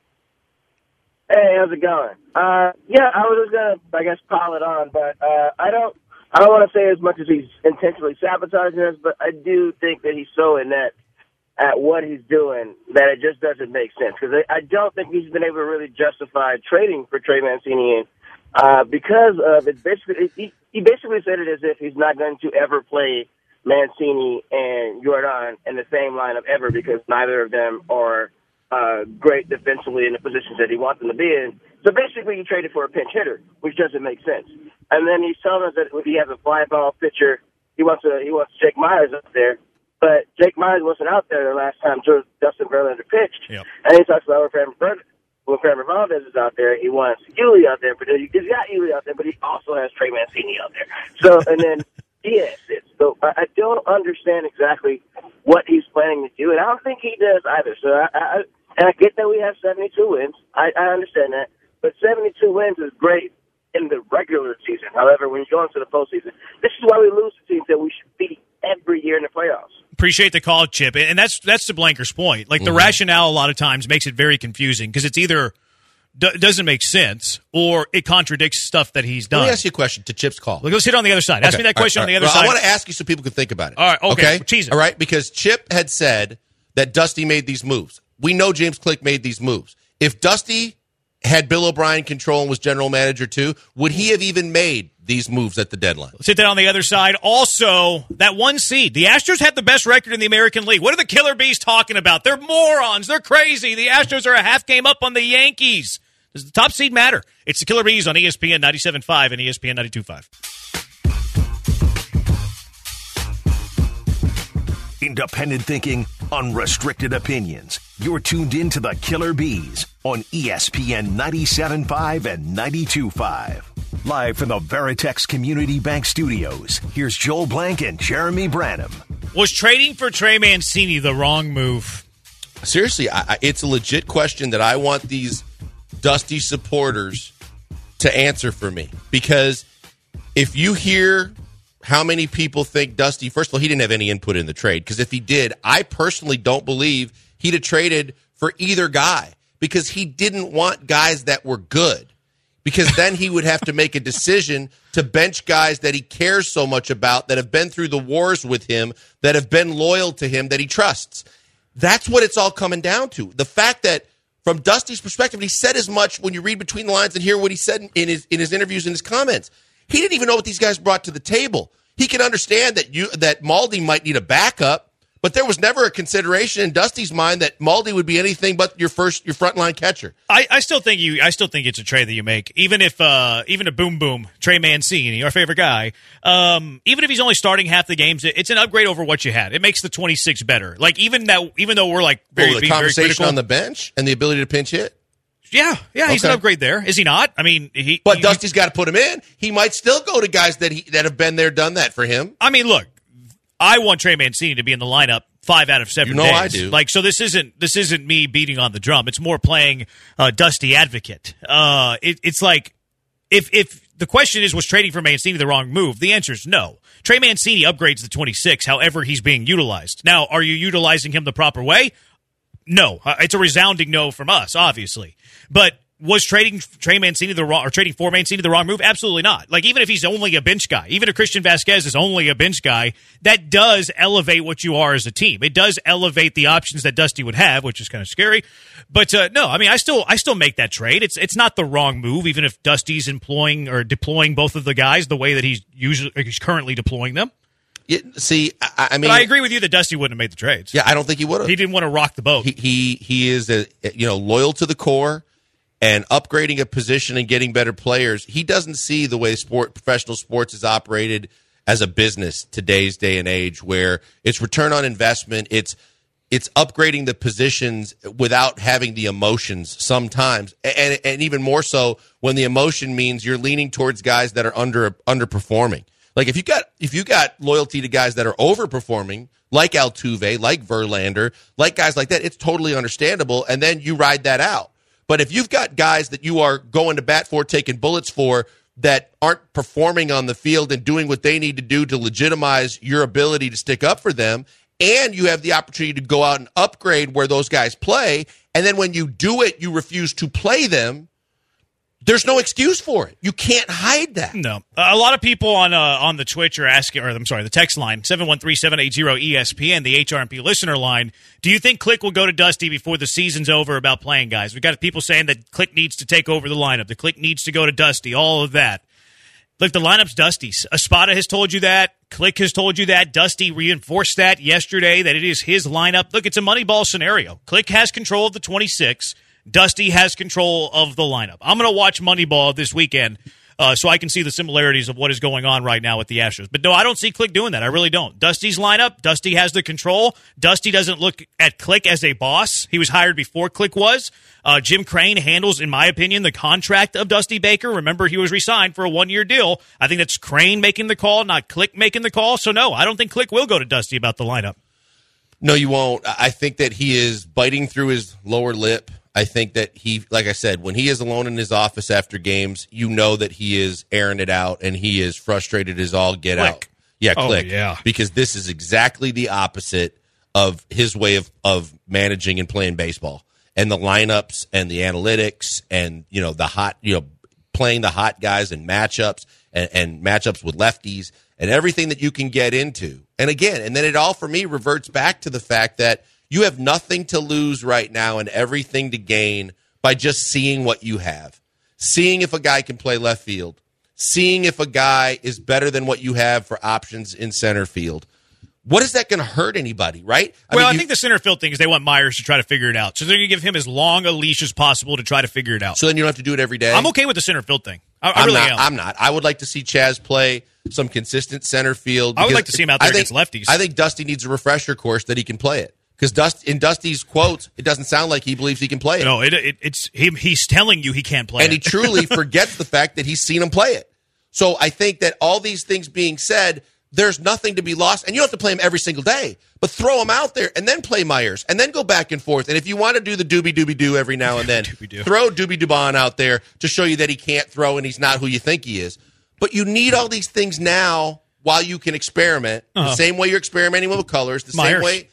Hey, how's it going? Yeah, I was just going to, I guess, pile it on, but I don't want to say as much as he's intentionally sabotaging us, but I do think that he's so inept at what he's doing that it just doesn't make sense. Because I don't think he's been able to really justify trading for Trey Mancini because of it. Basically, he basically said it as if he's not going to ever play Mancini and Jordan in the same lineup ever because neither of them are great defensively in the positions that he wants them to be in. So basically, he traded for a pinch hitter, which doesn't make sense. And then he's telling us that he has a fly ball pitcher. He wants Jake Myers up there, but Jake Myers wasn't out there the last time Justin Verlander pitched. Yep. And he talks about when Framber Valdez is out there, he wants Yuli out there, but he's got Yuli out there, but he also has Trey Mancini out there. So and then Diaz sits. So I don't understand exactly what he's planning to do, and I don't think he does either. So I get that we have 72 wins. I understand that. But 72 wins is great in the regular season. However, when you go into the postseason, this is why we lose to teams that we should beat every year in the playoffs. Appreciate the call, Chip. And that's to Blanker's point. Like, the rationale a lot of times makes it very confusing because it's either doesn't make sense or it contradicts stuff that he's done. Let me ask you a question to Chip's call. Let's hit on the other side. Ask me that question on the other side. I want to ask you so people can think about it. All right, okay. Cheese it. All right, because Chip had said that Dusty made these moves. We know James Click made these moves. If Dusty had Bill O'Brien control and was general manager too, would he have even made these moves at the deadline? Let's hit that on the other side. Also, that one seed. The Astros have the best record in the American League. What are the Killer Bees talking about? They're morons. They're crazy. The Astros are a half game up on the Yankees. Does the top seed matter? It's the Killer Bees on ESPN 97.5 and ESPN 92.5. Independent thinking, unrestricted opinions. You're tuned in to the Killer Bees on ESPN 97.5 and 92.5. Live from the Veritex Community Bank Studios, here's Joel Blank and Jeremy Branham. Was trading for Trey Mancini the wrong move? Seriously, it's a legit question that I want these Dusty supporters to answer for me. Because if you hear how many people think Dusty, first of all, he didn't have any input in the trade. Because if he did, I personally don't believe he'd have traded for either guy. Because he didn't want guys that were good. Because then he would have to make a decision to bench guys that he cares so much about, that have been through the wars with him, that have been loyal to him, that he trusts. That's what it's all coming down to. The fact that, from Dusty's perspective, he said as much when you read between the lines and hear what he said in his interviews and his comments. He didn't even know what these guys brought to the table. He can understand that Maldi might need a backup, but there was never a consideration in Dusty's mind that Maldi would be anything but your frontline catcher. I still think it's a trade that you make, even a boom Trey Mancini, our favorite guy. Even if he's only starting half the games, it's an upgrade over what you had. It makes the 26 better. Like even though we're like the conversation on the bench and the ability to pinch hit. Yeah, he's an upgrade there. Is he not? I mean, Dusty's got to put him in. He might still go to guys that have been there, done that for him. I mean, look, I want Trey Mancini to be in the lineup 5 out of 7 days. I do. Like, so this isn't me beating on the drum. It's more playing Dusty advocate. It's like if the question is, was trading for Mancini the wrong move? The answer is no. Trey Mancini upgrades the 26, however he's being utilized. Now, are you utilizing him the proper way? No, it's a resounding no from us, obviously. But was trading for Mancini the wrong move? Absolutely not. Like, even if he's only a bench guy, even if Christian Vasquez is only a bench guy, that does elevate what you are as a team. It does elevate the options that Dusty would have, which is kind of scary. But no, I mean, I still make that trade. It's not the wrong move, even if Dusty's employing or deploying both of the guys the way that he's currently deploying them. Yeah, see, I mean, but I agree with you that Dusty wouldn't have made the trades. Yeah, I don't think he would have. He didn't want to rock the boat. He is loyal to the core and upgrading a position and getting better players. He doesn't see the way professional sports is operated as a business today's day and age, where it's return on investment. It's it's upgrading the positions without having the emotions sometimes, and even more so when the emotion means you're leaning towards guys that are underperforming. Like if you got loyalty to guys that are overperforming, like Altuve, like Verlander, like guys like that, it's totally understandable, and then you ride that out. But if you've got guys that you are going to bat for, taking bullets for, that aren't performing on the field and doing what they need to do to legitimize your ability to stick up for them, and you have the opportunity to go out and upgrade where those guys play, and then when you do it, you refuse to play them, there's no excuse for it. You can't hide that. No. A lot of people on the Twitch are asking, or I'm sorry, the text line, 713-780-ESPN, the HRMP listener line, do you think Click will go to Dusty before the season's over about playing guys? We've got people saying that Click needs to take over the lineup. The Click needs to go to Dusty, all of that. Look, the lineup's Dusty's. Espada has told you that. Click has told you that. Dusty reinforced that yesterday, that it is his lineup. Look, it's a Moneyball scenario. Click has control of the 26. Dusty has control of the lineup. I'm going to watch Moneyball this weekend so I can see the similarities of what is going on right now with the Astros. But no, I don't see Click doing that. I really don't. Dusty's lineup, Dusty has the control. Dusty doesn't look at Click as a boss. He was hired before Click was. Jim Crane handles, in my opinion, the contract of Dusty Baker. Remember, he was re-signed for a one-year deal. I think that's Crane making the call, not Click making the call. So no, I don't think Click will go to Dusty about the lineup. No, you won't. I think that he is biting through his lower lip. I think that he, like I said, when he is alone in his office after games, you know that he is airing it out and he is frustrated as all get out. Yeah, Click. Yeah. Because this is exactly the opposite of his way of managing and playing baseball. And the lineups and the analytics and, playing the hot guys and matchups and matchups with lefties and everything that you can get into. And again, and then it all for me reverts back to the fact that you have nothing to lose right now and everything to gain by just seeing what you have. Seeing if a guy can play left field. Seeing if a guy is better than what you have for options in center field. What is that going to hurt anybody, right? I think the center field thing is they want Myers to try to figure it out. So they're going to give him as long a leash as possible to try to figure it out. So then you don't have to do it every day? I'm okay with the center field thing. I really am. I'm not. I would like to see Chaz play some consistent center field. I would like to see him out there against lefties. I think Dusty needs a refresher course that he can play it. Because in Dusty's quotes, it doesn't sound like he believes he can play it. No, it's him. He's telling you he can't play it. And he truly forgets the fact that he's seen him play it. So I think that all these things being said, there's nothing to be lost. And you don't have to play him every single day. But throw him out there and then play Myers. And then go back and forth. And if you want to do the doobie-doobie-doo every now and then, throw Doobie Dubon out there to show you that he can't throw and he's not who you think he is. But you need all these things now while you can experiment. The same way you're experimenting with colors. The Myers. Same way.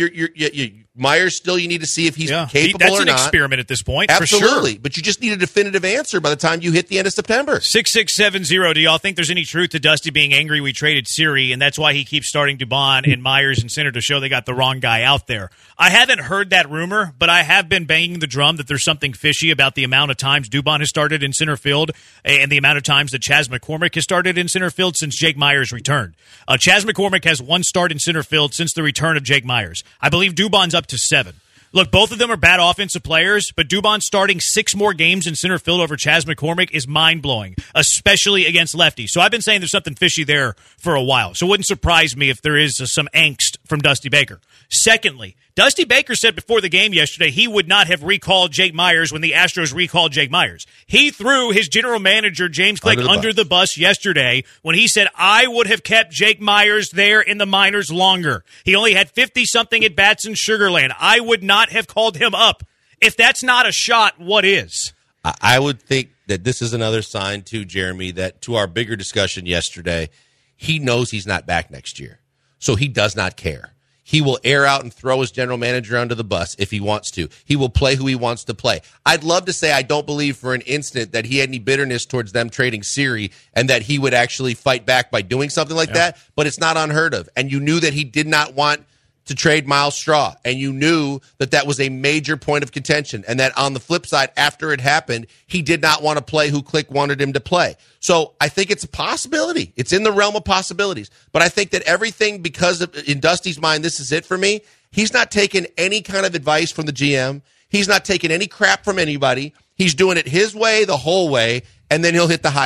Myers still, you need to see if he's capable or not. That's an experiment at this point, Absolutely. for sure. But you just need a definitive answer by the time you hit the end of September. 6670, do y'all think there's any truth to Dusty being angry we traded Siri, and that's why he keeps starting Dubon and Myers and Center to show they got the wrong guy out there? I haven't heard that rumor, but I have been banging the drum that there's something fishy about the amount of times Dubon has started in center field and the amount of times that Chas McCormick has started in center field since Jake Myers returned. Chas McCormick has one start in center field since the return of Jake Myers. I believe Dubon's up to 7. Look, both of them are bad offensive players, but Dubon starting 6 more games in center field over Chas McCormick is mind-blowing, especially against lefties. So I've been saying there's something fishy there for a while. So it wouldn't surprise me if there is some angst from Dusty Baker. Secondly, Dusty Baker said before the game yesterday he would not have recalled Jake Myers when the Astros recalled Jake Myers. He threw his general manager, James Click, under the bus yesterday when he said, I would have kept Jake Myers there in the minors longer. He only had 50-something at-bats in Sugar Land. I would not have called him up. If that's not a shot, what is? I would think that this is another sign, too, Jeremy, that to our bigger discussion yesterday, he knows he's not back next year. So he does not care. He will air out and throw his general manager under the bus if he wants to. He will play who he wants to play. I'd love to say I don't believe for an instant that he had any bitterness towards them trading Siri and that he would actually fight back by doing something like that, but it's not unheard of. And you knew that he did not want to trade Miles Straw, and you knew that that was a major point of contention, and that on the flip side, after it happened, he did not want to play who Click wanted him to play. So I think it's a possibility. It's in the realm of possibilities. But I think that everything, because of, in Dusty's mind, this is it for me, he's not taking any kind of advice from the GM. He's not taking any crap from anybody. He's doing it his way, the whole way, and then he'll hit the highway.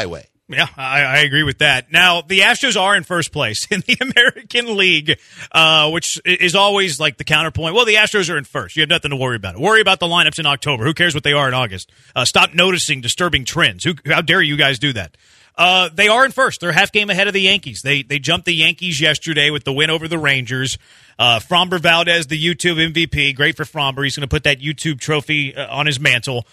Yeah, I agree with that. Now, the Astros are in first place in the American League, which is always like the counterpoint. Well, the Astros are in first. You have nothing to worry about. Worry about the lineups in October. Who cares what they are in August? Stop noticing disturbing trends. How dare you guys do that? They are in first. They're a half game ahead of the Yankees. They jumped the Yankees yesterday with the win over the Rangers. Framber Valdez, the YouTube MVP. Great for Framber. He's going to put that YouTube trophy on his mantle.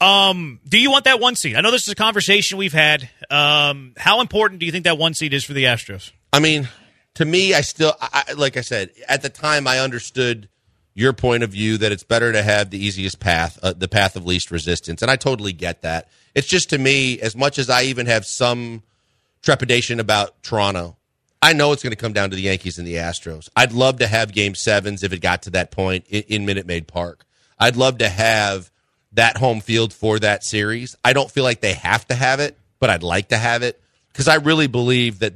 Do you want that 1 seed? I know this is a conversation we've had. How important do you think that 1 seed is for the Astros? I mean, to me, like I said, at the time I understood your point of view that it's better to have the easiest path, the path of least resistance, and I totally get that. It's just, to me, as much as I even have some trepidation about Toronto, I know it's going to come down to the Yankees and the Astros. I'd love to have Game 7s if it got to that point in Minute Maid Park. I'd love to have that home field for that series. I don't feel like they have to have it, but I'd like to have it because I really believe that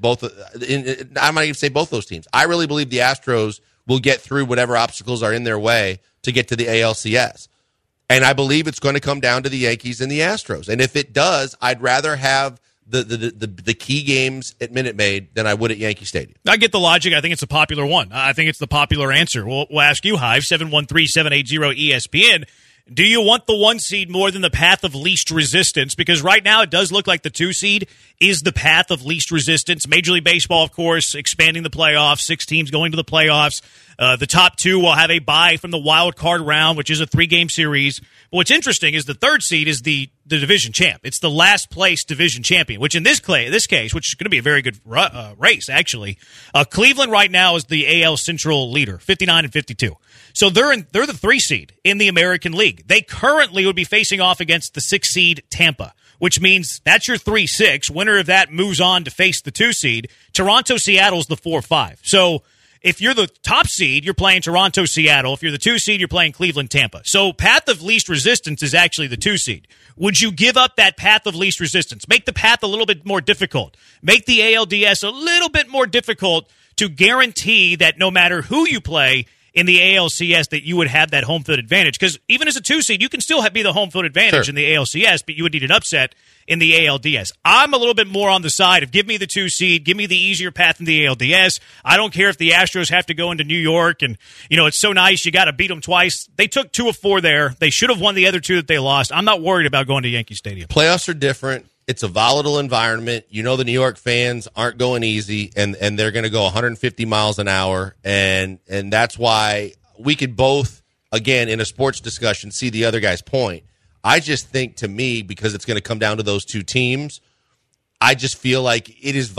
I might even say both those teams. I really believe the Astros will get through whatever obstacles are in their way to get to the ALCS. And I believe it's going to come down to the Yankees and the Astros. And if it does, I'd rather have the key games at Minute Maid than I would at Yankee Stadium. I get the logic. I think it's a popular one. I think it's the popular answer. We'll ask you, Hive, 713-780-ESPN. Do you want the 1 seed more than the path of least resistance? Because right now it does look like the 2 seed is the path of least resistance. Major League Baseball, of course, expanding the playoffs, 6 teams going to the playoffs. The top 2 will have a bye from the wild card round, which is a 3-game series. But what's interesting is the 3rd seed is the division champ. It's the last place division champion, which in this case, which is going to be a very good race, actually. Cleveland right now is the AL Central leader, 59-52. So they're the 3 seed in the American League. They currently would be facing off against the 6 seed Tampa, which means that's your 3-6. Winner of that moves on to face the 2 seed. Toronto-Seattle's the 4-5. So if you're the top seed, you're playing Toronto-Seattle. If you're the 2 seed, you're playing Cleveland-Tampa. So path of least resistance is actually the 2 seed. Would you give up that path of least resistance? Make the path a little bit more difficult. Make the ALDS a little bit more difficult to guarantee that no matter who you play in the ALCS that you would have that home field advantage. Because even as a 2 seed, you can still be the home field advantage in the ALCS, but you would need an upset in the ALDS. I'm a little bit more on the side of give me the 2 seed, give me the easier path in the ALDS. I don't care if the Astros have to go into New York and, it's so nice you got to beat them twice. They took 2 of 4 there. They should have won the other 2 that they lost. I'm not worried about going to Yankee Stadium. Playoffs are different. It's a volatile environment. The New York fans aren't going easy, and they're going to go 150 miles an hour, and that's why we could both, again, in a sports discussion, see the other guy's point. I just think, to me, because it's going to come down to those 2 teams, I just feel like it's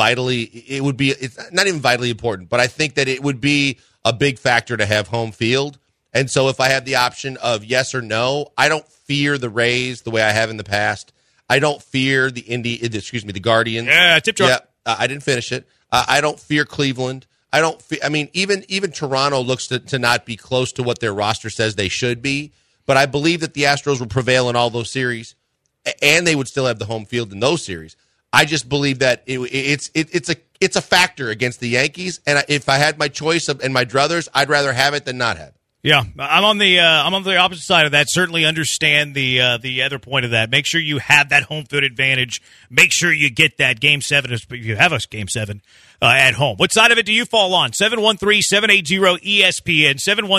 not even vitally important, but I think that it would be a big factor to have home field. And so if I have the option of yes or no, I don't fear the Rays the way I have in the past. I don't fear the Guardians. Yeah, tip jar. Yeah, I didn't finish it. I don't fear Cleveland. Even Toronto looks to not be close to what their roster says they should be. But I believe that the Astros will prevail in all those series, and they would still have the home field in those series. I just believe that it's a factor against the Yankees. And if I had my choice and my druthers, I'd rather have it than not have it. Yeah, I'm on the opposite side of that. Certainly understand the other point of that. Make sure you have that home field advantage. Make sure you get that Game 7 if you have a Game 7 at home. What side of it do you fall on? 713-780-ESPN,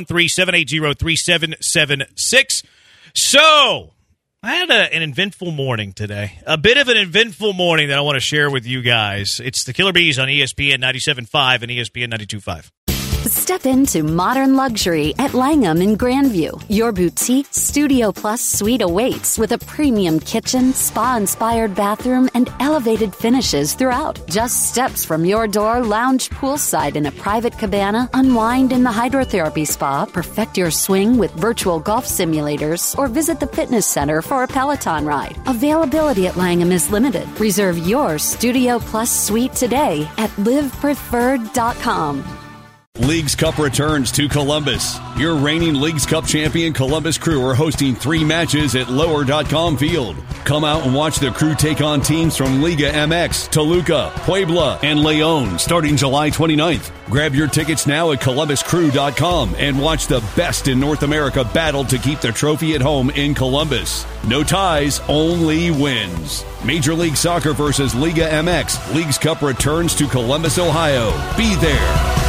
713-780-3776. So I had an eventful morning today. A bit of an eventful morning that I want to share with you guys. It's the Killer Bees on ESPN 97.5 and ESPN 92.5. Step into modern luxury at Langham in Grandview. Your boutique Studio Plus suite awaits with a premium kitchen, spa-inspired bathroom, and elevated finishes throughout. Just steps from your door, lounge poolside in a private cabana, unwind in the hydrotherapy spa, perfect your swing with virtual golf simulators, or visit the fitness center for a Peloton ride. Availability at Langham is limited. Reserve your Studio Plus suite today at livepreferred.com. Leagues Cup returns to Columbus. Your reigning Leagues Cup champion Columbus Crew are hosting 3 matches at Lower.com Field. Come out and watch the Crew take on teams from Liga MX, Toluca, Puebla, and León starting July 29th. Grab your tickets now at ColumbusCrew.com and watch the best in North America battle to keep the trophy at home in Columbus. No ties, only wins. Major League Soccer versus Liga MX. Leagues Cup returns to Columbus, Ohio. Be there.